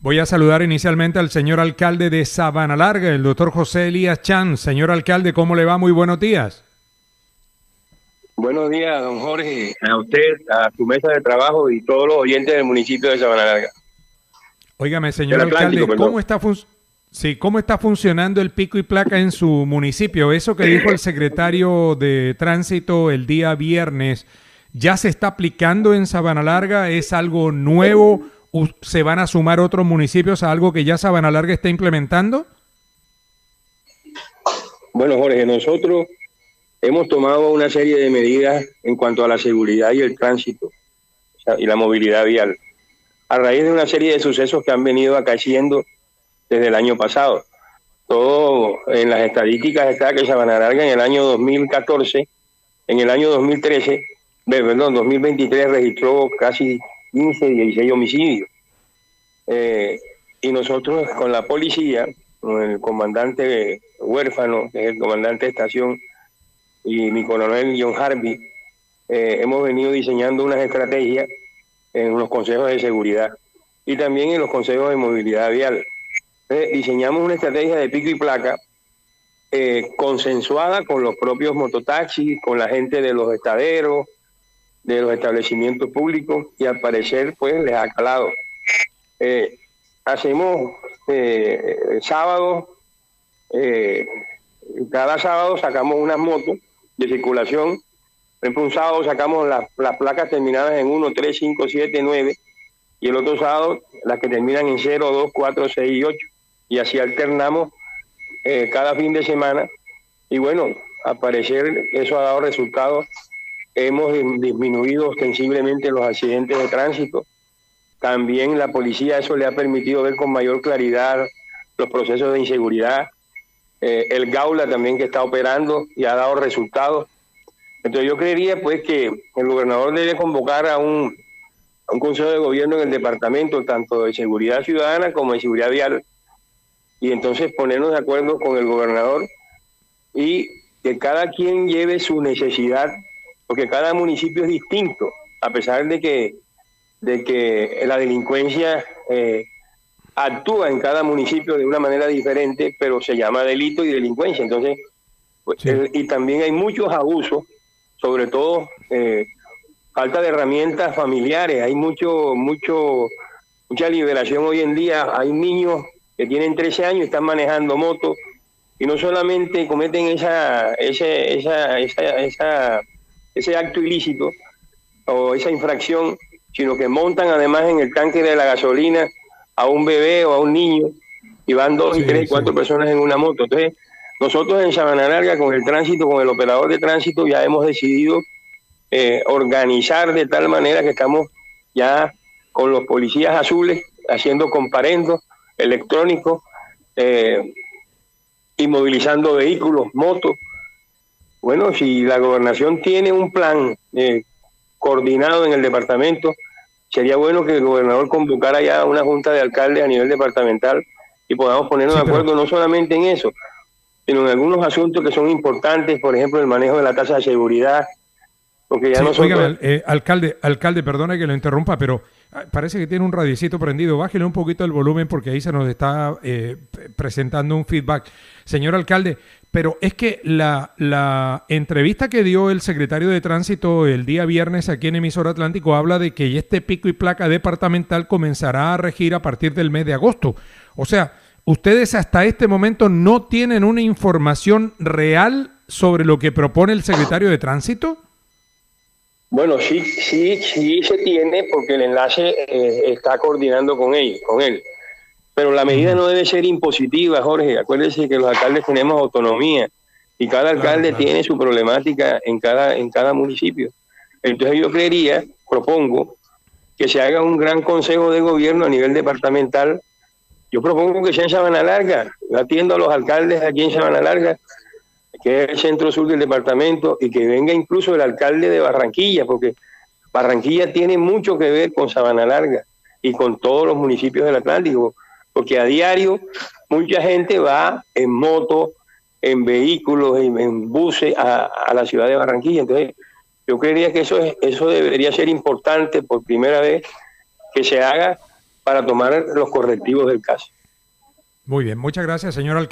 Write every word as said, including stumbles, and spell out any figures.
Voy a saludar inicialmente al señor alcalde de Sabana Larga, el doctor José Elías Chan. Señor alcalde, ¿cómo le va? Muy buenos días. Buenos días, don Jorge, a usted, a su mesa de trabajo y todos los oyentes del municipio de Sabana Larga. Óigame, señor alcalde, ¿cómo está, sí, ¿cómo está funcionando el pico y placa en su municipio? Eso que dijo el secretario de Tránsito el día viernes, ¿ya se está aplicando en Sabana Larga? ¿Es algo nuevo? ¿Se van a sumar otros municipios a algo que ya Sabana Larga está implementando? Bueno, Jorge, nosotros hemos tomado una serie de medidas en cuanto a la seguridad y el tránsito, o sea, y la movilidad vial, a raíz de una serie de sucesos que han venido acaeciendo desde el año pasado. Todo en las estadísticas está que Sabana Larga en el año dos mil catorce, en el año dos mil trece, perdón, dos mil veintitrés registró casi quince, dieciséis homicidios. Eh, y nosotros con la policía, con el comandante Huérfano, que es el comandante de estación, y mi coronel John Harvey, eh, hemos venido diseñando unas estrategias en los consejos de seguridad y también en los consejos de movilidad vial. Eh, diseñamos una estrategia de pico y placa eh, consensuada con los propios mototaxis, con la gente de los estaderos, de los establecimientos públicos, y al parecer pues les ha calado. Eh, hacemos eh, sábado, eh, cada sábado sacamos unas motos de circulación. Por ejemplo, un sábado sacamos las, las placas terminadas en uno, tres, cinco, siete, nueve, y el otro sábado las que terminan en cero, dos, cuatro, seis y ocho, y así alternamos eh, cada fin de semana. Y bueno, al parecer eso ha dado resultados. Hemos disminuido ostensiblemente los accidentes de tránsito. También la policía, eso le ha permitido ver con mayor claridad los procesos de inseguridad. Eh, el Gaula también, que está operando y ha dado resultados. Entonces yo creería pues que el gobernador debe convocar a un, a un consejo de gobierno en el departamento, tanto de seguridad ciudadana como de seguridad vial, y entonces ponernos de acuerdo con el gobernador y que cada quien lleve su necesidad, porque cada municipio es distinto, a pesar de que, de que la delincuencia eh, actúa en cada municipio de una manera diferente, pero se llama delito y delincuencia. Entonces, pues, sí. el, y también hay muchos abusos, sobre todo eh, falta de herramientas familiares. Hay mucho, mucho, mucha liberación hoy en día. Hay niños que tienen trece años y están manejando motos, y no solamente cometen esa, ese, esa, esa, esa, ese acto ilícito o esa infracción, sino que montan además en el tanque de la gasolina a un bebé o a un niño, y van dos, sí, y tres, sí. cuatro personas en una moto. Entonces, nosotros en Sabana Larga, con el tránsito, con el operador de tránsito, ya hemos decidido eh, organizar de tal manera que estamos ya con los policías azules haciendo comparendos electrónicos, eh, y movilizando vehículos, motos. Bueno, si la gobernación tiene un plan eh, coordinado en el departamento, sería bueno que el gobernador convocara ya una junta de alcaldes a nivel departamental y podamos ponernos sí, de acuerdo pero... no solamente en eso, sino en algunos asuntos que son importantes, por ejemplo, el manejo de la tasa de seguridad, porque ya sí, nosotros... Oiga, eh, alcalde, alcalde, perdone que lo interrumpa, pero parece que tiene un radiecito prendido. Bájele un poquito el volumen porque ahí se nos está eh, presentando un feedback. Señor alcalde, pero es que la, la entrevista que dio el secretario de Tránsito el día viernes aquí en Emisora Atlántico habla de que este pico y placa departamental comenzará a regir a partir del mes de agosto. O sea, ustedes hasta este momento no tienen una información real sobre lo que propone el secretario de Tránsito. Bueno, sí, sí, sí se tiene, porque el enlace eh, está coordinando con él, con él. Pero la medida no debe ser impositiva, Jorge. Acuérdense que los alcaldes tenemos autonomía y cada alcalde claro, claro. tiene su problemática en cada, en cada municipio. Entonces yo creería, propongo, que se haga un gran consejo de gobierno a nivel departamental. Yo propongo que sea en Sabana Larga. Yo atiendo a los alcaldes aquí en Sabana Larga, que es el centro sur del departamento, y que venga incluso el alcalde de Barranquilla, porque Barranquilla tiene mucho que ver con Sabana Larga y con todos los municipios del Atlántico, porque a diario mucha gente va en moto, en vehículos, en, en buses a, a la ciudad de Barranquilla. Entonces, yo creería que eso, es, eso debería ser importante por primera vez, que se haga para tomar los correctivos del caso. Muy bien, muchas gracias, señor alcalde.